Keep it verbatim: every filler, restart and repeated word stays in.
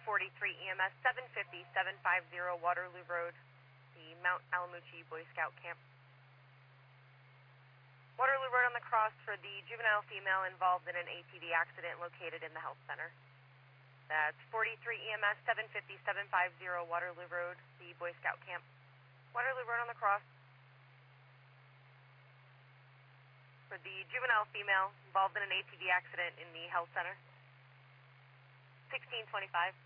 forty-three E M S seven fifty, seven fifty Waterloo Road, the Mount Alamucci Boy Scout Camp. Waterloo Road on the cross for the juvenile female involved in an A T V accident located in the health center. That's forty-three E M S seven fifty, seven fifty Waterloo Road, the Boy Scout Camp. Waterloo Road on the cross for the juvenile female involved in an A T V accident in the health center. sixteen twenty-five.